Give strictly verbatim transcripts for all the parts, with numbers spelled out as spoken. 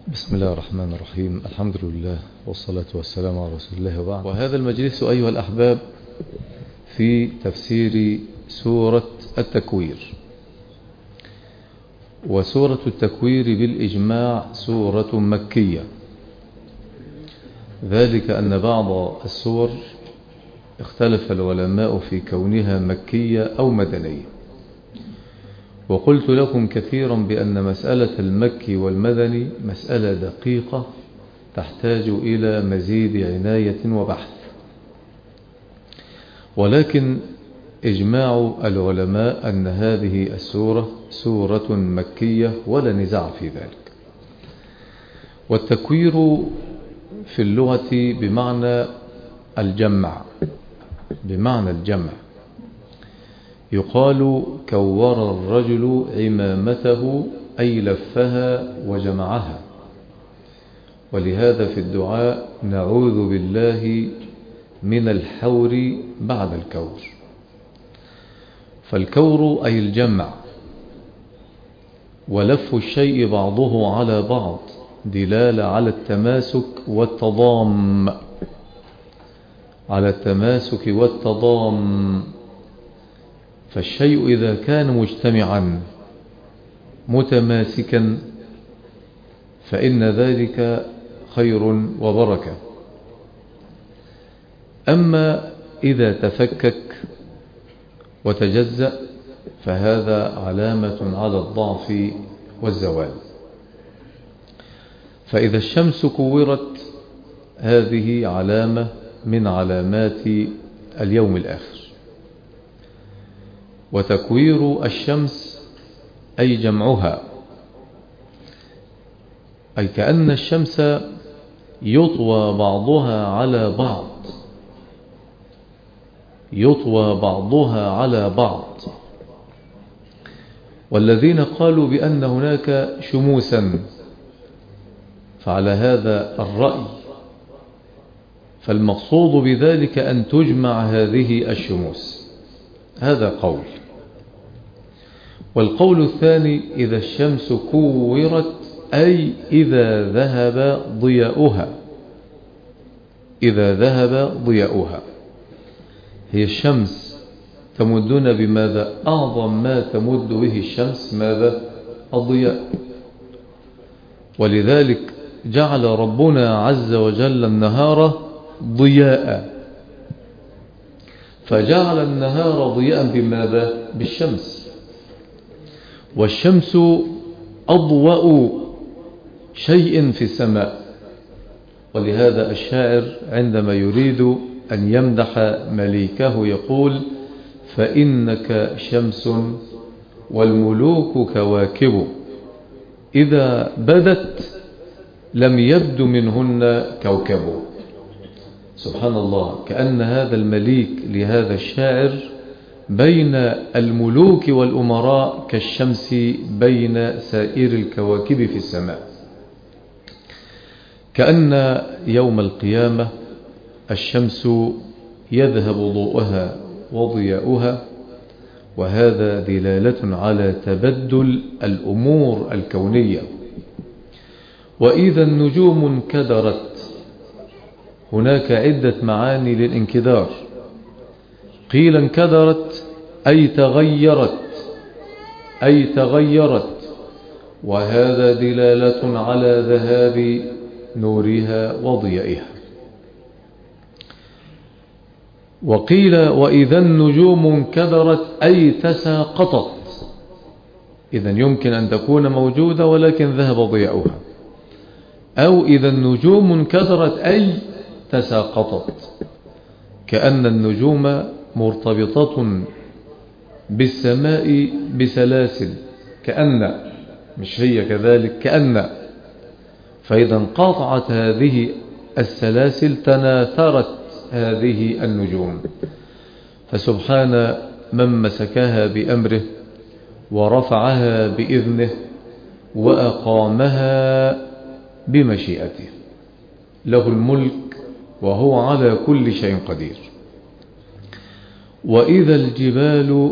بسم الله الرحمن الرحيم. الحمد لله والصلاة والسلام على رسول الله وبعد. وهذا المجلس أيها الأحباب في تفسير سورة التكوير. وسورة التكوير بالإجماع سورة مكية، ذلك أن بعض السور اختلف العلماء في كونها مكية أو مدنية، وقلت لكم كثيرا بأن مسألة المكي والمدني مسألة دقيقة تحتاج إلى مزيد عناية وبحث، ولكن إجماع العلماء أن هذه السورة سورة مكية ولا نزاع في ذلك. والتكوير في اللغة بمعنى الجمع، بمعنى الجمع. يقال كور الرجل عمامته أي لفها وجمعها، ولهذا في الدعاء نعوذ بالله من الحور بعد الكور. فالكور أي الجمع، ولف الشيء بعضه على بعض دلالة على التماسك والتضام، على التماسك والتضام. فالشيء إذا كان مجتمعا متماسكا فإن ذلك خير وبركة. أما إذا تفكك وتجزأ فهذا علامة على الضعف والزوال. فإذا الشمس كورت هذه علامة من علامات اليوم الآخر. وتكوير الشمس أي جمعها، أي كأن الشمس يطوى بعضها على بعض، يطوى بعضها على بعض. والذين قالوا بأن هناك شموسا فعلى هذا الرأي، فالمقصود بذلك أن تجمع هذه الشموس، هذا قول. والقول الثاني إذا الشمس كورت أي إذا ذهب ضياؤها، إذا ذهب ضياؤها. هي الشمس تمدنا بماذا؟ أعظم ما تمد به الشمس ماذا؟ الضياء. ولذلك جعل ربنا عز وجل النهار ضياء، فجعل النهار ضياء بماذا؟ بالشمس. والشمس أضوأ شيء في السماء. ولهذا الشاعر عندما يريد أن يمدح مليكه يقول: فإنك شمس والملوك كواكب، إذا بدت لم يبد منهن كوكب. سبحان الله، كأن هذا المليك لهذا الشاعر بين الملوك والأمراء كالشمس بين سائر الكواكب في السماء. كأن يوم القيامة الشمس يذهب ضوءها وضياؤها، وهذا دلالة على تبدل الأمور الكونية. وإذا النجوم انكدرت، هناك عدة معاني للانكدار. قيل انكدرت أي تغيرت، أي تغيرت، وهذا دلالة على ذهاب نورها وضيائها. وقيل وإذا النجوم انكدرت أي تساقطت، إذا يمكن أن تكون موجودة ولكن ذهب ضياؤها. أو إذا النجوم انكدرت أي تساقطت، كأن النجوم مرتبطة بالسماء بسلاسل، كأن، مش هي كذلك، كأن. فإذا انقطعت هذه السلاسل تناثرت هذه النجوم. فسبحان من مسكها بأمره ورفعها بإذنه وأقامها بمشيئته، له الملك وهو على كل شيء قدير. وإذا الجبال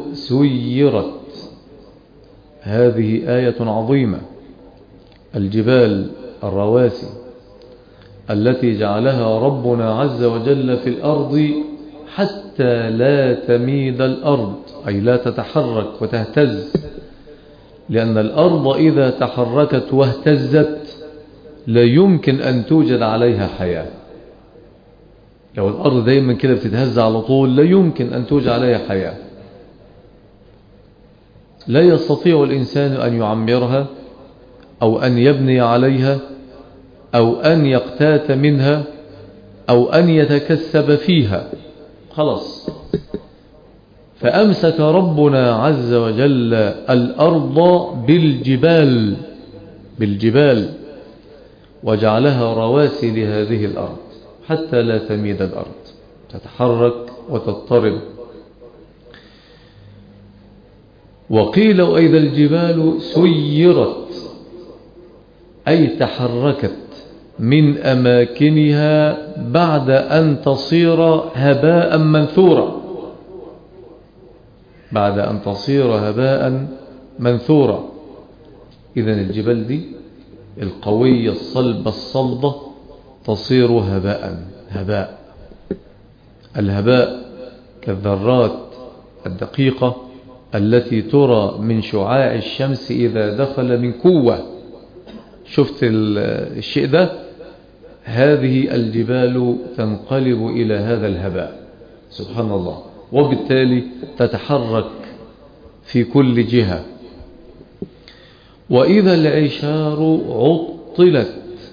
سيرت، هذه آية عظيمة. الجبال الرواسي التي جعلها ربنا عز وجل في الأرض حتى لا تميد الأرض، أي لا تتحرك وتهتز، لأن الأرض إذا تحركت واهتزت لا يمكن أن توجد عليها حياة. لو الأرض دايما كده بتتهز على طول لا يمكن أن توجد عليها حياة. لا يستطيع الإنسان أن يعمرها أو أن يبني عليها أو أن يقتات منها أو أن يتكسب فيها، خلاص. فأمسك ربنا عز وجل الأرض بالجبال بالجبال وجعلها رواسي لهذه الأرض حتى لا تميد الأرض، تتحرك وتضطرب. وقيل وإذا الجبال سيرت، أي تحركت من أماكنها بعد أن تصير هباء منثورا، بعد أن تصير هباء منثورا. إذن الجبال دي القوية الصلبة الصلبة تصير هباء. هباء، الهباء كالذرات الدقيقة التي ترى من شعاع الشمس إذا دخل من قوة. شفت الشيء ده؟ هذه الجبال تنقلب إلى هذا الهباء، سبحان الله. وبالتالي تتحرك في كل جهة. وإذا العشار عطلت،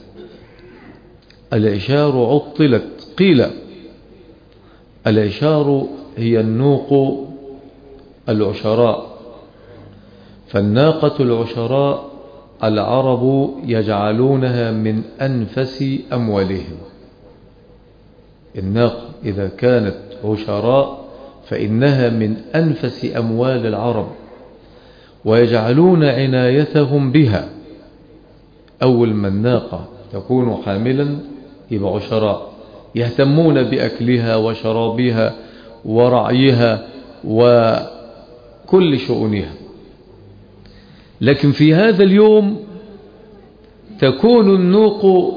العشار عطلت. قيل العشار هي النوق العشراء، فالناقة العشراء العرب يجعلونها من أنفس أموالهم. الناقة إذا كانت عشراء فإنها من أنفس أموال العرب، ويجعلون عنايتهم بها. أول ما الناقة تكون حاملا يبقى عشراء، يهتمون بأكلها وشرابها ورعيها وكل شؤونها. لكن في هذا اليوم تكون النوق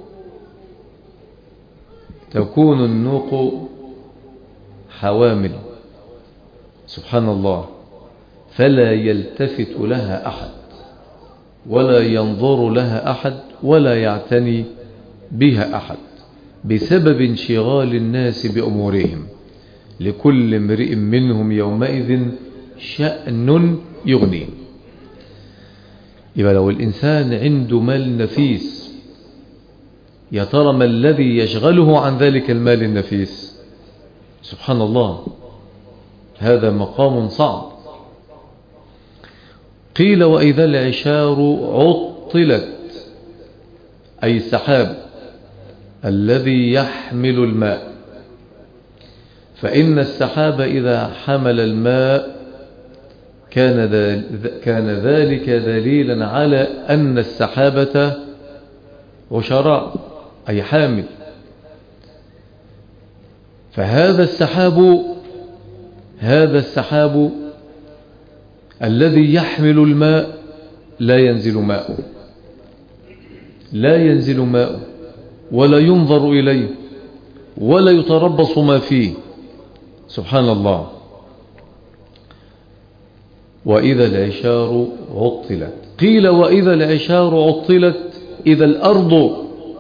تكون النوق حوامل، سبحان الله، فلا يلتفت لها أحد ولا ينظر لها أحد ولا يعتني بها أحد بسبب انشغال الناس بأمورهم. لكل امرئ منهم يومئذ شأن يغنيه. يبقى لو الإنسان عنده مال نفيس، يا ترى ما الذي يشغله عن ذلك المال النفيس؟ سبحان الله، هذا مقام صعب. قيل وإذا العشار عطلت، أي السحاب الذي يحمل الماء. فإن السحاب إذا حمل الماء كان كان ذلك دليلا على أن السحابة عشراء، أي حامل. فهذا السحاب هذا السحاب الذي يحمل الماء لا ينزل ماء لا ينزل ماء ولا ينظر إليه ولا يتربص ما فيه، سبحان الله. وإذا العشار عطلت. قيل وإذا العشار عطلت، إذا الأرض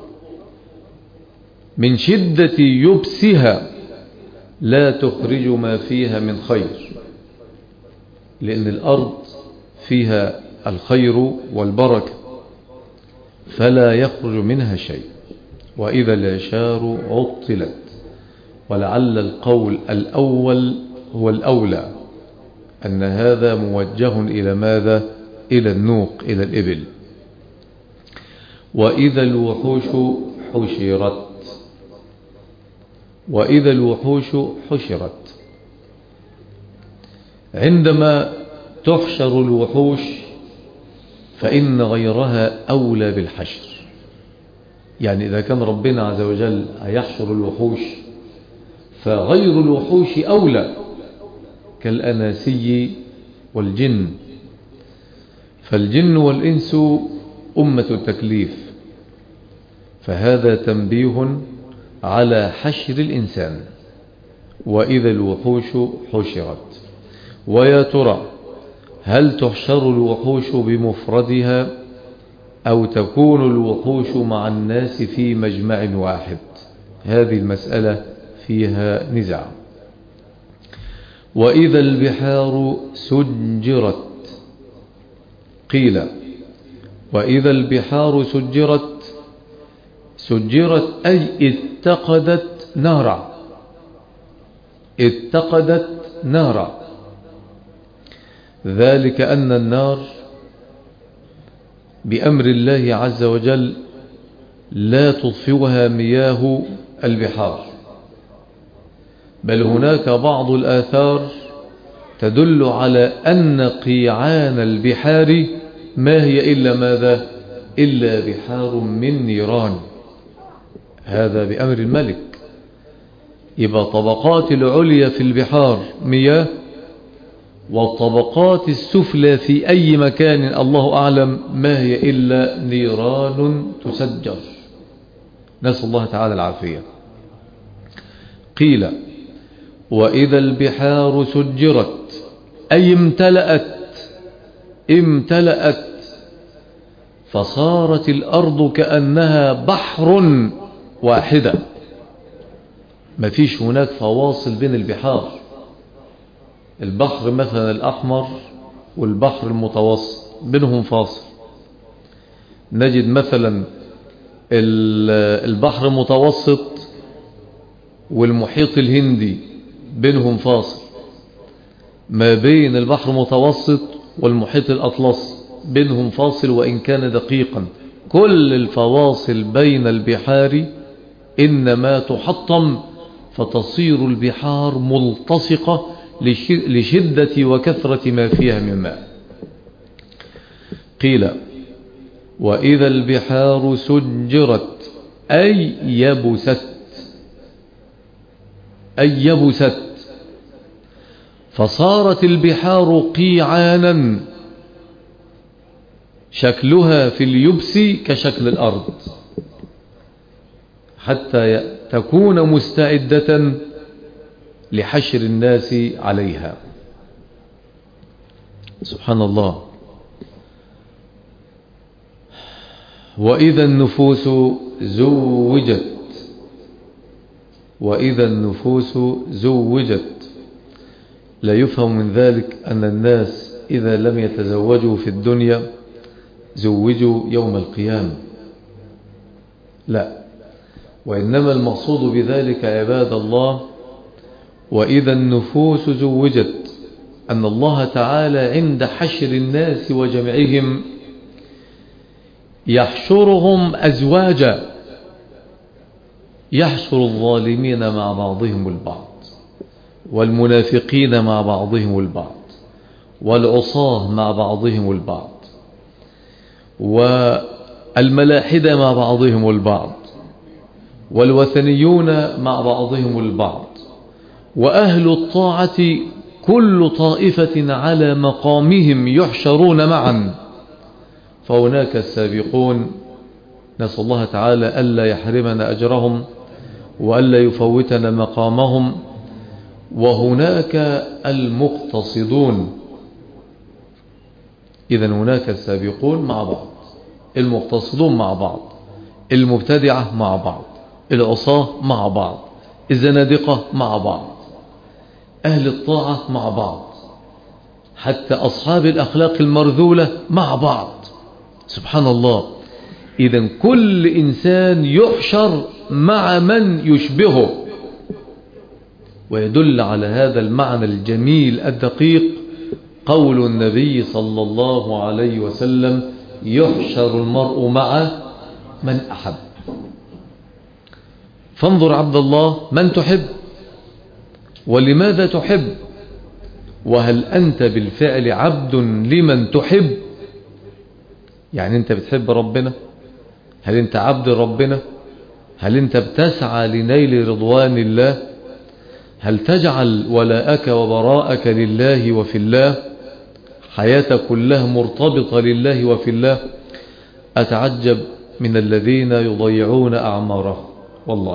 من شدة يبسها لا تخرج ما فيها من خير، لأن الأرض فيها الخير والبركة فلا يخرج منها شيء. وإذا العشار عطلت. ولعل القول الأول هو الأولى، أن هذا موجه إلى ماذا؟ إلى النوق، إلى الإبل. وإذا الوحوش حشرت. وإذا الوحوش حشرت، عندما تحشر الوحوش فإن غيرها أولى بالحشر. يعني إذا كان ربنا عز وجل يحشر الوحوش فغير الوحوش أولى، كالأناسي والجن. فالجن والإنس أمة التكليف، فهذا تنبيه على حشر الإنسان. وإذا الوحوش حشرت. ويا ترى هل تحشر الوحوش بمفردها أو تكون الوحوش مع الناس في مجمع واحد؟ هذه المسألة فيها نزاع. وإذا البحار سجرت. قيل وإذا البحار سجرت سجرت أي اتقدت نارا اتقدت نارا ذلك أن النار بأمر الله عز وجل لا تطفئها مياه البحار، بل هناك بعض الآثار تدل على أن قيعان البحار ما هي إلا ماذا؟ إلا بحار من نيران. هذا بأمر الملك. يبقى طبقات العليا في البحار مياه، والطبقات السفلى في أي مكان الله أعلم ما هي إلا نيران تسجر، نسأل الله تعالى العافية. قيل وإذا البحار سجرت أي امتلأت امتلأت فصارت الأرض كأنها بحر واحدة، ما فيش هناك فواصل بين البحار. البحر مثلا الأحمر والبحر المتوسط بينهم فاصل. نجد مثلا البحر المتوسط والمحيط الهندي بينهم فاصل، ما بين البحر المتوسط والمحيط الأطلسي بينهم فاصل وإن كان دقيقا. كل الفواصل بين البحار إنما تحطم فتصير البحار ملتصقة لشدة وكثرة ما فيها من ماء. قيل وإذا البحار سجرت أي يبست أي يبست فصارت البحار قيعانا شكلها في اليبس كشكل الأرض حتى تكون مستعدة لحشر الناس عليها. سبحان الله. وإذا النفوس زوجت وإذا النفوس زوجت لا يفهم من ذلك أن الناس إذا لم يتزوجوا في الدنيا زوجوا يوم القيامة، لا، وإنما المقصود بذلك عباد الله وإذا النفوس زوجت أن الله تعالى عند حشر الناس وجمعهم يحشرهم أزواجا، يحشر الظالمين مع بعضهم البعض والمنافقين مع بعضهم البعض والعصاة مع بعضهم البعض والملاحدة مع بعضهم البعض والوثنيون مع بعضهم البعض وأهل الطاعة كل طائفة على مقامهم يحشرون معا. فهناك السابقون نسأل الله تعالى ألا يحرمنا أجرهم وألا يفوتنا مقامهم، وهناك المقتصدون. إذن هناك السابقون مع بعض، المقتصدون مع بعض، المبتدعة مع بعض، العصاة مع بعض، الزنادقة مع بعض، أهل الطاعة مع بعض، حتى أصحاب الأخلاق المرذولة مع بعض. سبحان الله. إذن كل إنسان يحشر مع من يشبهه. ويدل على هذا المعنى الجميل الدقيق قول النبي صلى الله عليه وسلم يحشر المرء مع من أحب. فانظر عبد الله من تحب ولماذا تحب، وهل أنت بالفعل عبد لمن تحب؟ يعني أنت بتحب ربنا؟ هل أنت عبد ربنا؟ هل أنت بتسعى لنيل رضوان الله؟ هل تجعل ولاءك وبراءك لله وفي الله؟ حياتك كلها مرتبطة لله وفي الله؟ أتعجب من الذين يضيعون أعمارهم والله.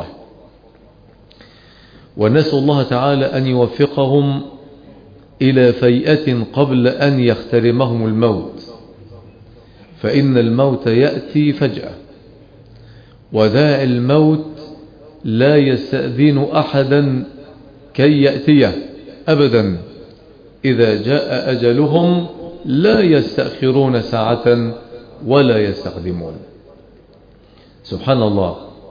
ونسأل الله تعالى أن يوفقهم إلى فيئة قبل أن يخترمهم الموت، فإن الموت يأتي فجأة، وداعي الموت لا يستأذن أحدا كي يأتيه أبدا. إذا جاء أجلهم لا يستأخرون ساعة ولا يستقدمون. سبحان الله.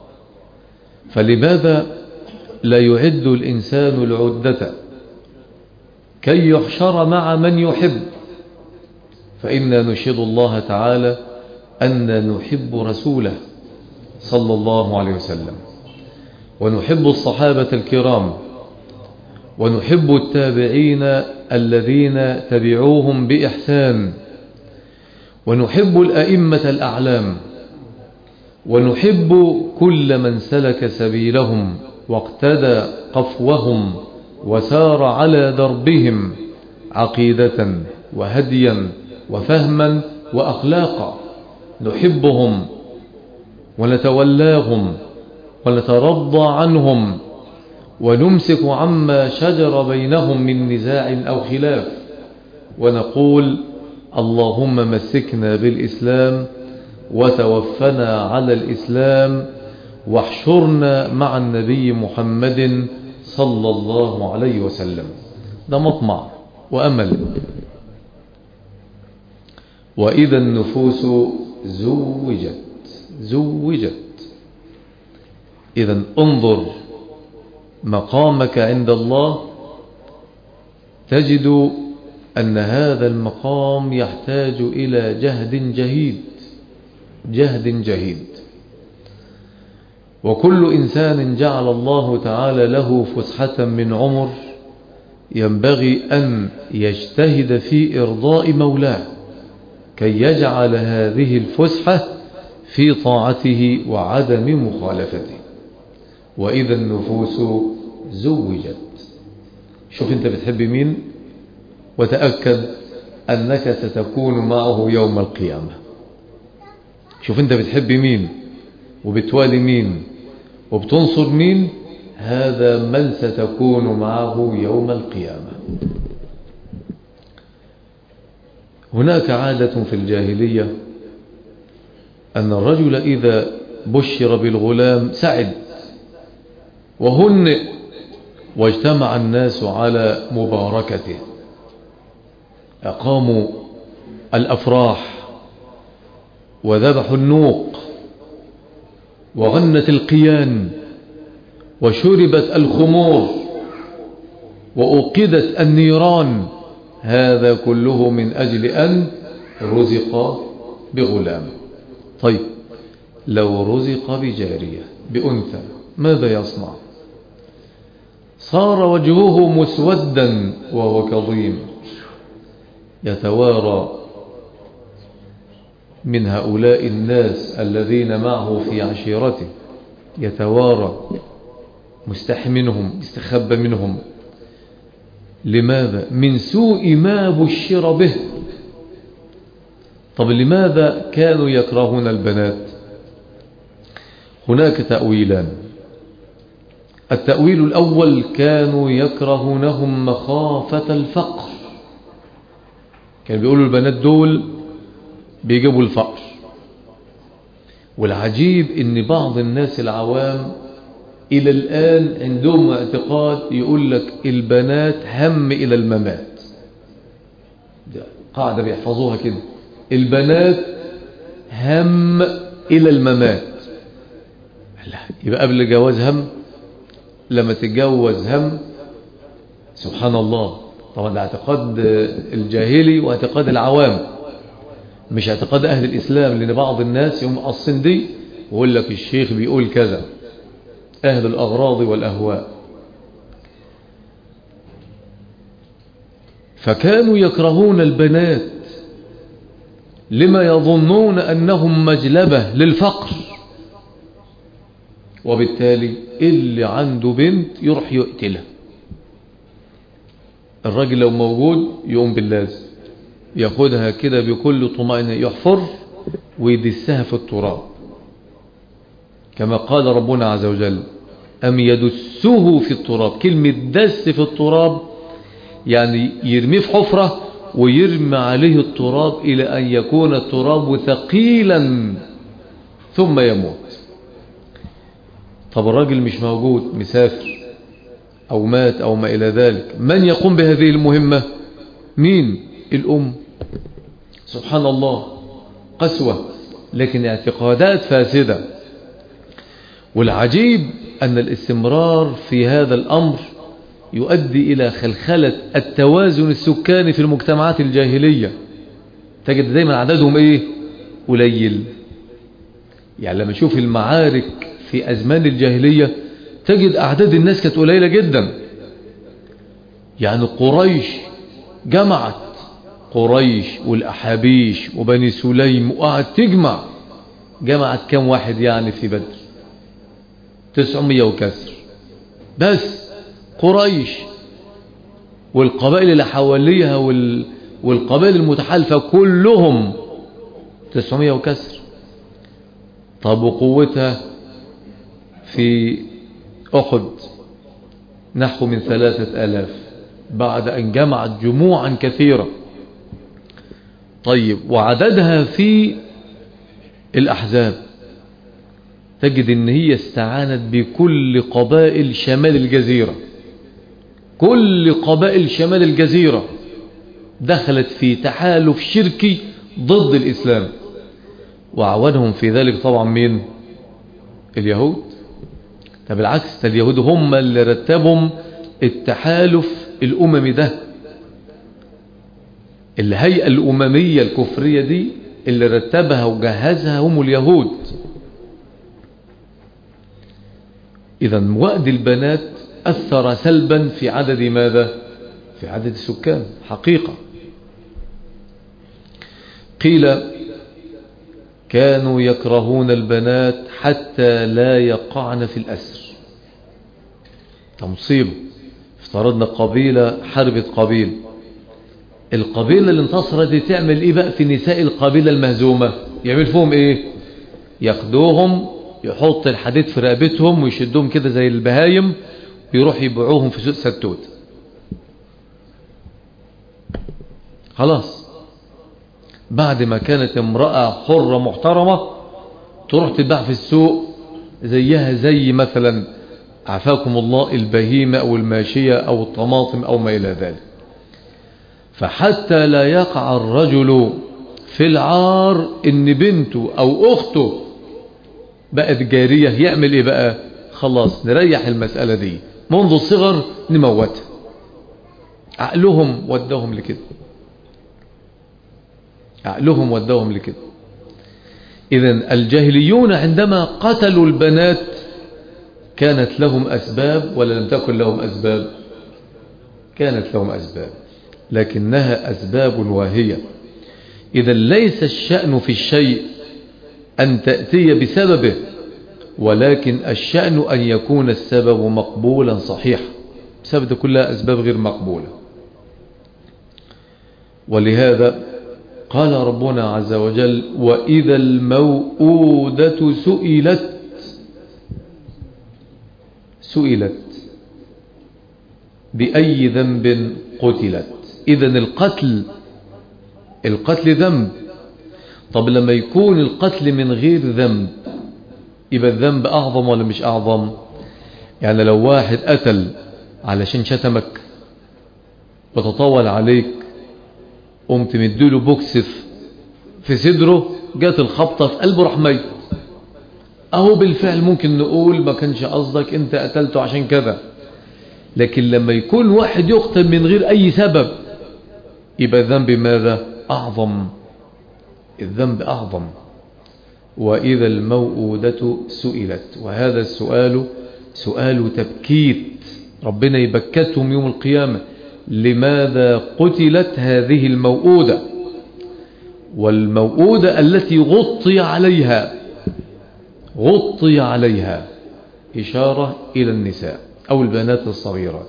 فلماذا لا يعد الإنسان العدة كي يحشر مع من يحب؟ فإنا نشهد الله تعالى أن نحب رسوله صلى الله عليه وسلم، ونحب الصحابة الكرام، ونحب التابعين الذين تبعوهم بإحسان، ونحب الأئمة الأعلام، ونحب كل من سلك سبيلهم واقتدى قفوهم وسار على دربهم عقيدة وهديا وفهما وأخلاقا. نحبهم ونتولاهم ونترضى عنهم، ونمسك عما شجر بينهم من نزاع أو خلاف، ونقول اللهم مسكنا بالإسلام وتوفنا على الإسلام، واحشرنا مع النبي محمد صلى الله عليه وسلم. ده مطمع وأمل. وإذا النفوس زوجت زوجت إذا انظر مقامك عند الله، تجد أن هذا المقام يحتاج إلى جهد جهيد جهد جهيد. وكل إنسان جعل الله تعالى له فسحة من عمر ينبغي أن يجتهد في إرضاء مولاه كي يجعل هذه الفسحة في طاعته وعدم مخالفته. وإذا النفوس زوجت. شوف أنت بتحب مين، وتأكد أنك ستكون معه يوم القيامة. شوف أنت بتحب مين وبتوالي مين وبتنصر مين، هذا من ستكون معه يوم القيامة. هناك عادة في الجاهلية أن الرجل إذا بشر بالغلام سعد وهنئ، واجتمع الناس على مباركته، أقاموا الأفراح وذبحوا النوق وغنت القيان وشربت الخمور وأوقدت النيران، هذا كله من أجل أن رزق بغلام. طيب لو رزق بجارية بأنثى ماذا يصنع؟ صار وجهه مسودا وهو كظيم، يتوارى من هؤلاء الناس الذين معه في عشيرته، يتوارى مستحي منهم، استخبى منهم. لماذا؟ من سوء ما بشر به. طب لماذا كانوا يكرهون البنات؟ هناك تأويلان. التأويل الأول كانوا يكرهونهم مخافة الفقر، كانوا بيقولوا البنات دول بيجيبوا الفقر. والعجيب ان بعض الناس العوام الى الآن عندهم اعتقاد يقول لك البنات هم الى الممات. قاعدة بيحفظوها كده، البنات هم الى الممات. يبقى قبل الجواز هم، لما تتجوز هم. سبحان الله. طبعا ده اعتقاد الجاهلي واعتقاد العوام، مش اعتقاد أهل الإسلام، لأن بعض الناس يوم قصين دي ويقول لك الشيخ بيقول كذا، أهل الأغراض والأهواء. فكانوا يكرهون البنات لما يظنون أنهم مجلبة للفقر، وبالتالي اللي عنده بنت يروح يقتلها. الراجل لو موجود يقوم باللازم، ياخدها كده بكل طمأنينة، يحفر ويدسها في التراب كما قال ربنا عز وجل أم يدسه في التراب. كلمة دس في التراب يعني يرميه في حفرة ويرمي عليه التراب إلى أن يكون التراب ثقيلا ثم يموت. طب الراجل مش موجود، مسافر أو مات أو ما إلى ذلك، من يقوم بهذه المهمة؟ مين؟ الأم. سبحان الله، قسوة لكن اعتقادات فاسدة. والعجيب أن الاستمرار في هذا الأمر يؤدي إلى خلخلة التوازن السكاني في المجتمعات الجاهلية. تجد دايما عددهم إيه؟ قليل. يعني لما نشوف المعارك في أزمان الجاهلية تجد أعداد الناس كانت قليلة جدا. يعني قريش جمعت، قريش والأحابيش وبني سليم وقعد تجمع، جمعت كم واحد يعني في بدر؟ تسعمية وكسر بس. قريش والقبائل اللي حواليها وال... والقبائل المتحالفة كلهم تسعمية وكسر. طب وقوتها في أحد نحو من ثلاثة آلاف بعد أن جمعت جموعا كثيرة. طيب وعددها في الأحزاب تجد أن هي استعانت بكل قبائل شمال الجزيرة. كل قبائل شمال الجزيرة دخلت في تحالف شركي ضد الإسلام، وعوانهم في ذلك طبعا مين؟ اليهود. طب بالعكس، اليهود هم اللي رتبهم التحالف الأممي ده. الهيئة الأممية الكفرية دي اللي رتبها وجهزها هم اليهود. إذا وأد البنات أثر سلبا في عدد ماذا؟ في عدد السكان حقيقة. قيل كانوا يكرهون البنات حتى لا يقعن في الأسر. مصيبة. افترضنا قبيلة حربت قبيلة، القبيلة اللي انتصرت دي تعمل ايه بقى في نساء القبيلة المهزومة؟ يعمل فيهم ايه؟ ياخدوهم، يحط الحديد في رقبتهم ويشدوهم كده زي البهايم ويروح يبيعوهم في سوق ستوت. خلاص، بعد ما كانت امرأة حرة محترمة تروح تباع في السوق زيها زي مثلا عافاكم الله البهيمة أو الماشية أو الطماطم أو ما إلى ذلك. فحتى لا يقع الرجل في العار إن بنته أو أخته بقت جارية، يعمل إيه بقى؟ خلاص نريح المسألة دي منذ الصغر، نموتها. عقلهم ودهم لكده، عقلهم ودهم لكده. إذن الجاهليون عندما قتلوا البنات كانت لهم أسباب ولا لم تكن لهم أسباب؟ كانت لهم أسباب، لكنها أسباب واهية. إذا ليس الشأن في الشيء أن تأتي بسببه، ولكن الشأن أن يكون السبب مقبولا صحيحا. السبب كلها أسباب غير مقبولة. ولهذا قال ربنا عز وجل وإذا الموءودة سئلت سئلت بأي ذنب قتلت. إذن القتل القتل ذنب. طب لما يكون القتل من غير ذنب يبقى الذنب أعظم ولا مش أعظم؟ يعني لو واحد قتل علشان شتمك وتطول عليك، قمت مديله بوكس في صدره، جات الخبطة في قلبه راح ميت، أهو بالفعل ممكن نقول ما كانش قصدك، أنت قتلته عشان كذا. لكن لما يكون واحد يقتل من غير أي سبب يبقى الذنب ماذا؟ أعظم. الذنب أعظم. وإذا الموءودة سئلت، وهذا السؤال سؤال تبكيت، ربنا يبكتهم يوم القيامة. لماذا قتلت هذه الموءودة؟ والموءودة التي غطي عليها غطي عليها إشارة إلى النساء أو البنات الصغيرات.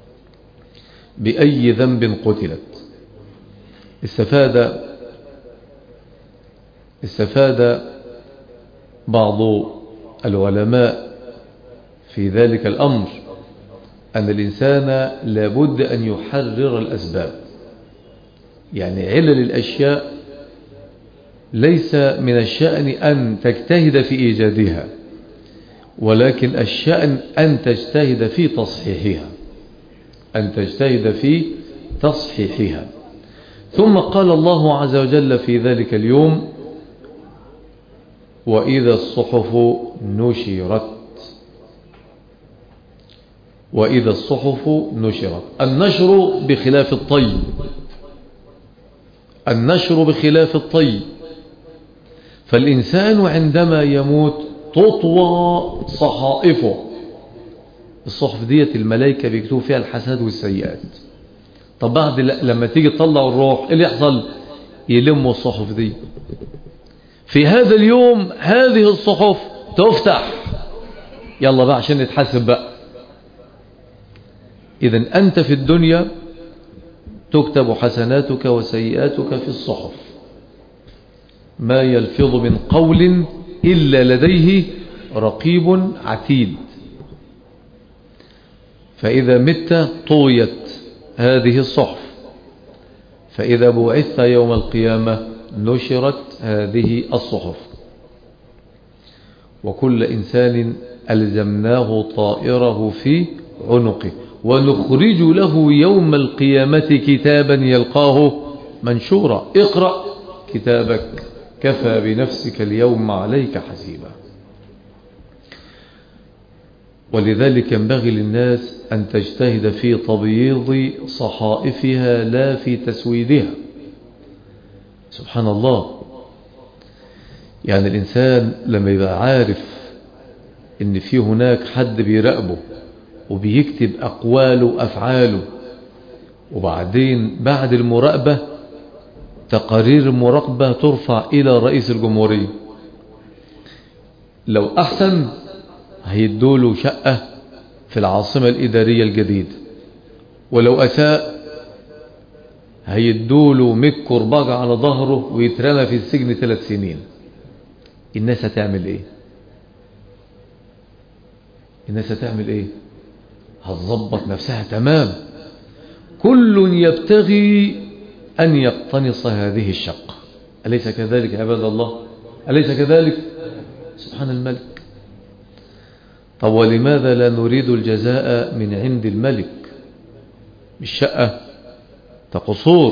بأي ذنب قتلت؟ استفاد استفاد بعض العلماء في ذلك الأمر أن الإنسان لابد أن يحرر الأسباب. يعني علل الأشياء ليس من الشأن أن تجتهد في إيجادها، ولكن الشأن أن تجتهد في تصحيحها أن تجتهد في تصحيحها. ثم قال الله عز وجل في ذلك اليوم: وإذا الصحف نشرت. وإذا الصحف نشرت. النشر بخلاف الطي. النشر بخلاف الطي. فالإنسان عندما يموت تطوى صحائفه. الصحف ديت الملائكة بيكتبوا فيها الحسنات والسيئات. طب بعد لما تيجي تطلع الروح ايه اللي يحصل؟ يلموا الصحف دي. في هذا اليوم هذه الصحف تفتح، يلا بقى عشان نتحاسب بقى. إذن أنت في الدنيا تكتب حسناتك وسيئاتك في الصحف، ما يلفظ من قول إلا لديه رقيب عتيد. فإذا مت طويت هذه الصحف، فإذا بعثت يوم القيامة نشرت هذه الصحف. وكل إنسان ألزمناه طائره في عنقه ونخرج له يوم القيامة كتابا يلقاه منشورا. اقرأ كتابك كفى بنفسك اليوم عليك حسيبا. ولذلك ينبغي للناس أن تجتهد في تبييض صحائفها لا في تسويدها. سبحان الله. يعني الإنسان لما يبقى عارف إن في هناك حد بيراقبه وبيكتب أقواله وأفعاله، وبعدين بعد المراقبة تقارير المراقبة ترفع إلى رئيس الجمهورية، لو أحسن هيدوله شقة في العاصمة الإدارية الجديدة، ولو أساء هيدوله ميك كرباج على ظهره ويترمى في السجن ثلاث سنين. الناس هتعمل ايه؟ الناس هتعمل ايه؟ هتظبط نفسها تمام. كل يبتغي أن يقتنص هذه الشقة. أليس كذلك عباد الله؟ أليس كذلك؟ سبحان الملك. طب ولماذا لا نريد الجزاء من عند الملك؟ مش شقة، قصور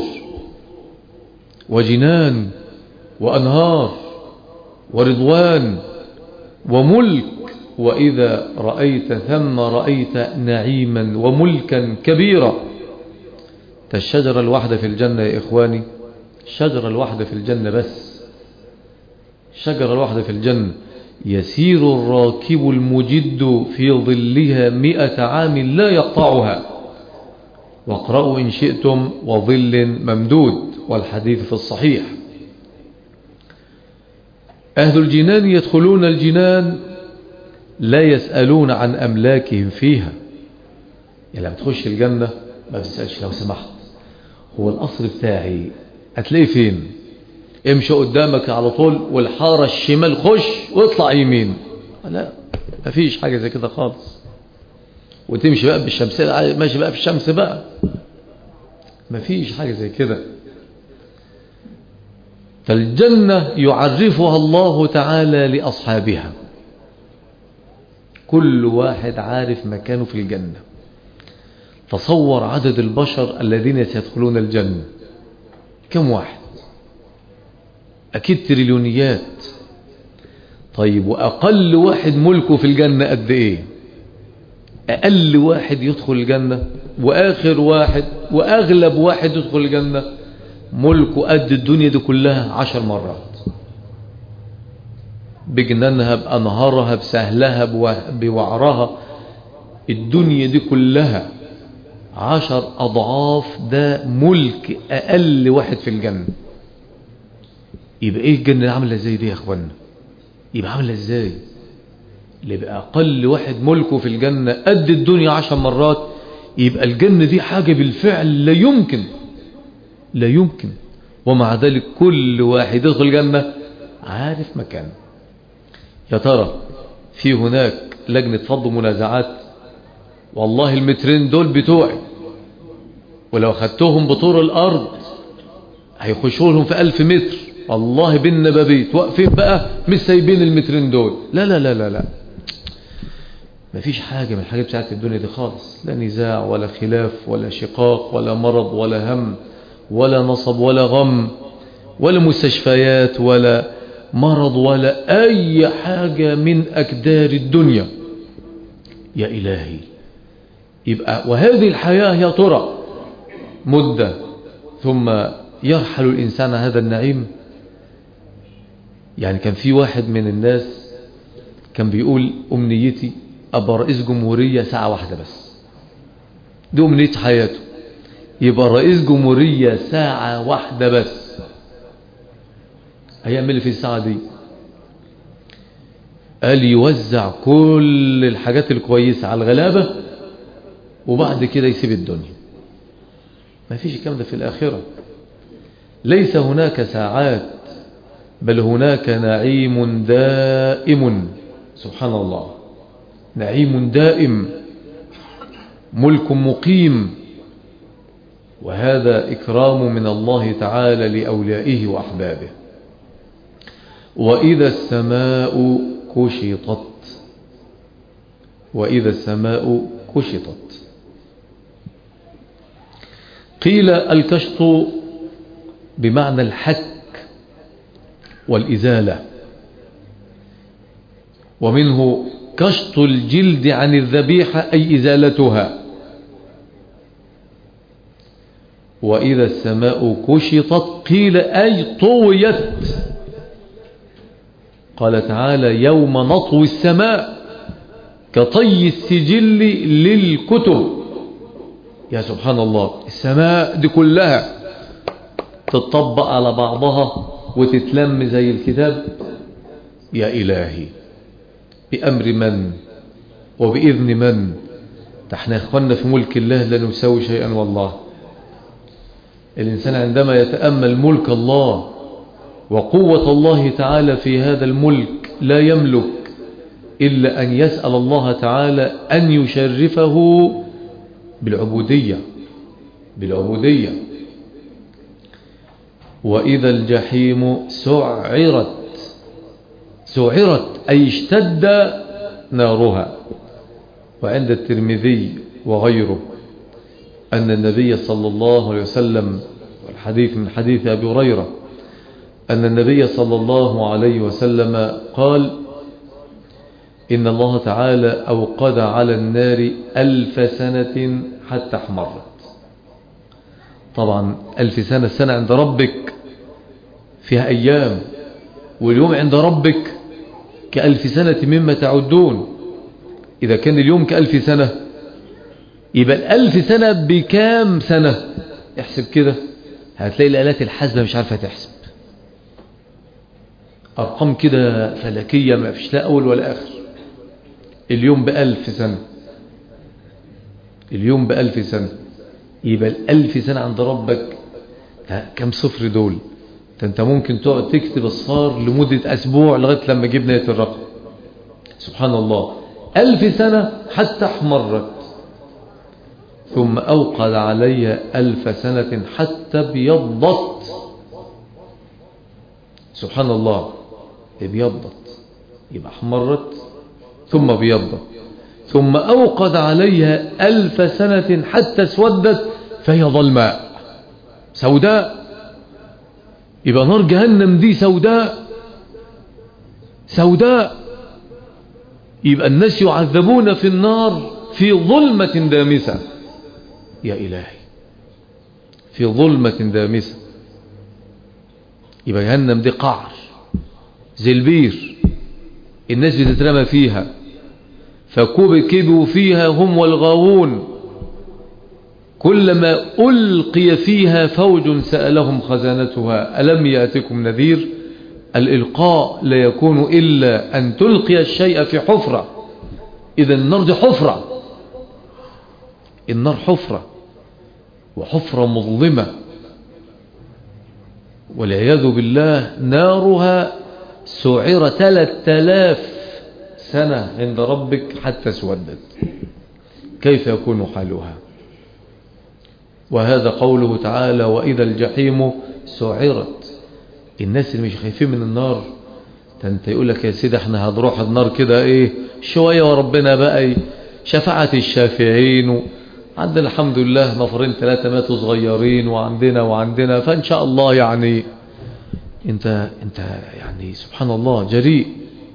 وجنان وأنهار ورضوان وملك. وإذا رأيت ثم رأيت نعيما وملكا كبيرا. الشجرة الواحدة في الجنة يا إخواني، الشجرة الواحدة في الجنة بس، الشجرة الواحدة في الجنة يسير الراكب المجد في ظلها مئة عام لا يقطعها. واقرأوا إن شئتم وظل ممدود، والحديث في الصحيح. أهل الجنان يدخلون الجنان لا يسألون عن أملاكهم فيها. يعني لما تخش الجنة ما بتسألش لو سمحت هو القصر بتاعي هتلاقيه فين؟ امشي قدامك على طول والحارة الشمال خش واطلع يمين. لا، ما فيش حاجة زي كده خالص. وتمشي بقى بالشمس، ماشي بقى في الشمس بقى، ما فيش حاجة زي كده. فالجنة يعرفها الله تعالى لأصحابها، كل واحد عارف مكانه في الجنة. تصور عدد البشر الذين سيدخلون الجنة كم واحد؟ أكيد تريليونيات. طيب وأقل واحد ملكه في الجنة قد إيه؟ أقل واحد يدخل الجنة وآخر واحد وأغلب واحد يدخل الجنة ملكه قد الدنيا دي كلها عشر مرات، بجنانها بأنهارها بسهلها بوعرها. الدنيا دي كلها عشر أضعاف ده ملك أقل واحد في الجنة. يبقى إيه الجنة عاملة ازاي دي يا أخوانا؟ يبقى عاملة ازاي؟ اللي يبقى أقل واحد ملكه في الجنة قد الدنيا عشر مرات، يبقى الجنة دي حاجة بالفعل لا يمكن لا يمكن. ومع ذلك كل واحد يدخل الجنة عارف مكانه. يا ترى في هناك لجنة فض منازعات، والله المترين دول بتوعي، ولو خدتهم بطور الأرض هيخشوا لهم في ألف متر، والله بالنبابيت واقفين بقى مش سايبين المترين دول. لا لا لا لا لا، مفيش حاجة من الحاجات بتاعت الدنيا دي خالص، لا نزاع ولا خلاف ولا شقاق ولا مرض ولا هم ولا نصب ولا غم ولا مستشفيات ولا مرض ولا أي حاجة من أكدار الدنيا. يا إلهي، يبقى وهذه الحياة يا ترى مدة ثم يرحل الإنسان هذا النعيم. يعني كان في واحد من الناس كان بيقول أمنيتي أبقى رئيس جمهورية ساعة واحدة بس، دي أمنية حياته، يبقى رئيس جمهورية ساعة واحدة بس. هيعمل في الساعة دي؟ قال يوزع كل الحاجات الكويسة على الغلابة وبعد كده يسيب الدنيا. ما فيش الكلام ده في الآخرة. ليس هناك ساعات، بل هناك نعيم دائم. سبحان الله، نعيم دائم، ملك مقيم، وهذا إكرام من الله تعالى لأوليائه وأحبابه. وإذا السماء كشطت، وإذا السماء كشطت. قيل الكشط بمعنى الحك والإزالة، ومنه كشط الجلد عن الذبيحة أي إزالتها. وإذا السماء كشطت قيل أي طويت. قال تعالى يوم نطوي السماء كطي السجل للكتب. يا سبحان الله، السماء دي كلها تتطبق على بعضها وتتلم زي الكتاب. يا إلهي، بأمر من وبإذن من؟ احنا اخوانا في ملك الله لا نساوي شيئا والله. الإنسان عندما يتأمل ملك الله وقوة الله تعالى في هذا الملك لا يملك إلا أن يسأل الله تعالى أن يشرفه بالعبودية بالعبودية. وإذا الجحيم سعرت، سعرت أي اشتد نارها. وعند الترمذي وغيره أن النبي صلى الله عليه وسلم، والحديث من حديث أبي هريرة، أن النبي صلى الله عليه وسلم قال إن الله تعالى أوقد على النار ألف سنة حتى احمرت. طبعا ألف سنة، السنة عند ربك فيها أيام، واليوم عند ربك كألف سنة مما تعدون. إذا كان اليوم كألف سنة يبقى الألف سنة بكام سنة؟ احسب كده، هتلاقي الآلات الحاسبة مش عارفة تحسب أرقام كده فلكية ما فيش لا أول ولا آخر. اليوم بألف سنة، اليوم بألف سنة، يبقى الألف سنة عند ربك كم صفر دول؟ انت ممكن تقعد تكتب اصفار لمدة أسبوع لغاية لما جبنا نهاية الرقم. سبحان الله، ألف سنة حتى احمرت، ثم أوقد علي ألف سنة حتى ابيضت. سبحان الله، ابيضت يبقى احمرت ثم ابيضت، ثم أوقد عليها ألف سنة حتى اسودت فهي ظلماء سوداء. يبقى نار جهنم دي سوداء سوداء. يبقى الناس يعذبون في النار في ظلمة دامسة. يا إلهي، في ظلمة دامسة. يبقى جهنم دي قعر زي البير، الناس بتترمى فيها، فكبكبوا فيها هم والغاوون. كلما ألقي فيها فوج سألهم خزانتها ألم يأتكم نذير. الإلقاء لا يكون إلا أن تلقي الشيء في حفرة. إذا النار دي حفرة، النار حفرة، وحفرة مظلمة والعياذ بالله. نارها سعر ثلاثة آلاف سنة عند ربك حتى اسودت، كيف يكون حالها؟ وهذا قوله تعالى وإذا الجحيم سعرت. الناس اللي مش خايفين من النار، انت يقول لك يا سيدي احنا هنروح النار كده ايه شوية وربنا بقى شفاعة الشافعين، عندنا الحمد لله نفرين ثلاثة ماتوا صغيرين وعندنا وعندنا فإن شاء الله. يعني انت انت يعني سبحان الله جريء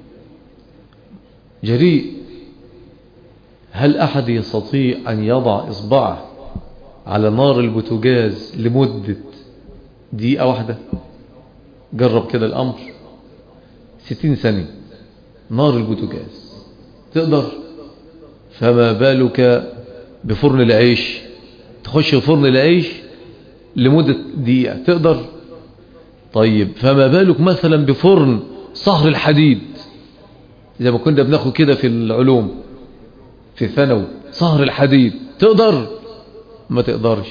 جريء. هل أحد يستطيع أن يضع إصبعه على نار البوتاجاز لمدة دقيقة واحدة؟ جرب كده الأمر. ستين ثانية نار البوتاجاز تقدر؟ فما بالك بفرن العيش؟ تخش فرن العيش لمدة دقيقة تقدر؟ طيب فما بالك مثلا بفرن صهر الحديد، زي ما كنا بناخد كده في العلوم في الثانوي، صهر الحديد تقدر؟ ما تقدرش.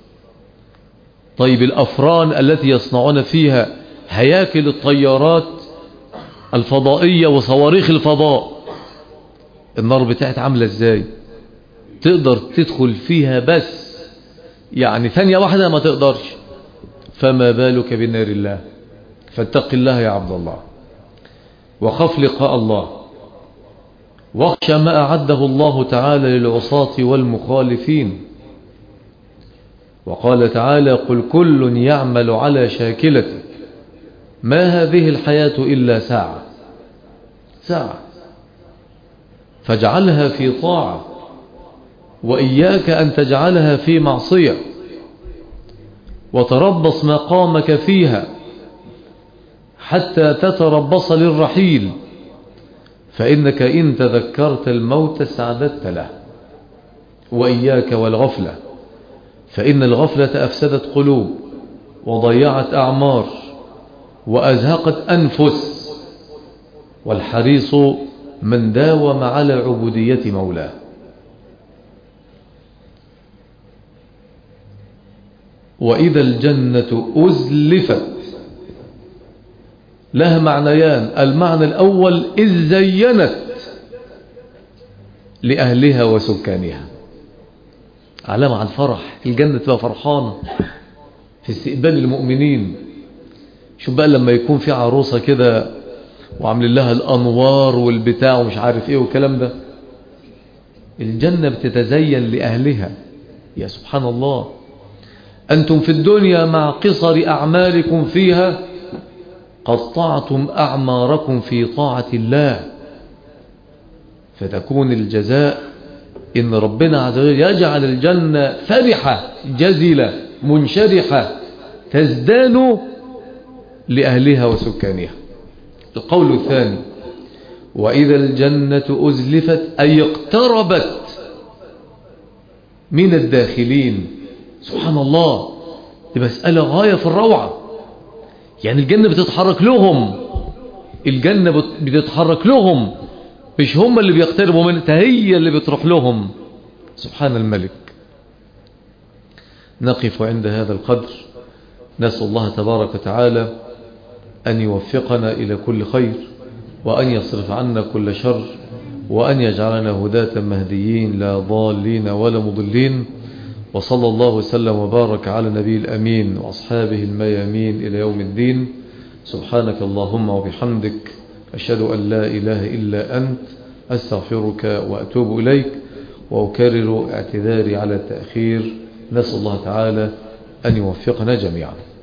طيب الأفران التي يصنعون فيها هياكل الطيارات الفضائية وصواريخ الفضاء، النار بتاعت عاملة ازاي؟ تقدر تدخل فيها بس يعني ثانية واحدة؟ ما تقدرش. فما بالك بنار الله؟ فاتق الله يا عبد الله، وخف لقاء الله، واخشى ما أعده الله تعالى للعصاة والمخالفين. وقال تعالى قل كل يعمل على شاكلته ما هذه الحياة إلا ساعة ساعة فاجعلها في طاعة وإياك أن تجعلها في معصية، وتربص مقامك فيها حتى تتربص للرحيل، فإنك إن تذكرت الموت استعددت له. وإياك والغفلة، فإن الغفلة أفسدت قلوب وضيعت أعمار وأزهقت أنفس، والحريص من داوم على عبودية مولاه. وإذا الجنة أزلفت لها معنيان. المعنى الأول إذ زينت لأهلها وسكانها، علامة عن فرح، الجنة تبقى فرحانة في استقبال المؤمنين. شوف بقى لما يكون في عروسة كده وعامل لها الأنوار والبتاع ومش عارف ايه والكلام ده، الجنة بتتزين لأهلها. يا سبحان الله، أنتم في الدنيا مع قصر أعمالكم فيها قطعتم أعماركم في طاعة الله، فتكون الجزاء إن ربنا عز وجل يجعل الجنة فرحة جزلة منشرحة تزدان لأهلها وسكانها. القول الثاني وإذا الجنة أزلفت أي اقتربت من الداخلين. سبحان الله، دي مسألة غاية في الروعة. يعني الجنة بتتحرك لهم، الجنة بتتحرك لهم، مش هم اللي بيقتربوا منها، هي اللي بتروح لهم. سبحان الملك. نقف عند هذا القدر، نسأل الله تبارك وتعالى أن يوفقنا إلى كل خير، وأن يصرف عنا كل شر، وأن يجعلنا هداة مهديين لا ضالين ولا مضلين. وصلى الله وسلم وبارك على نبي الأمين وأصحابه الميامين إلى يوم الدين. سبحانك اللهم وبحمدك، أشهد أن لا إله إلا أنت، أستغفرك وأتوب إليك. وأكرر اعتذاري على التأخير، نسأل الله تعالى أن يوفقنا جميعا.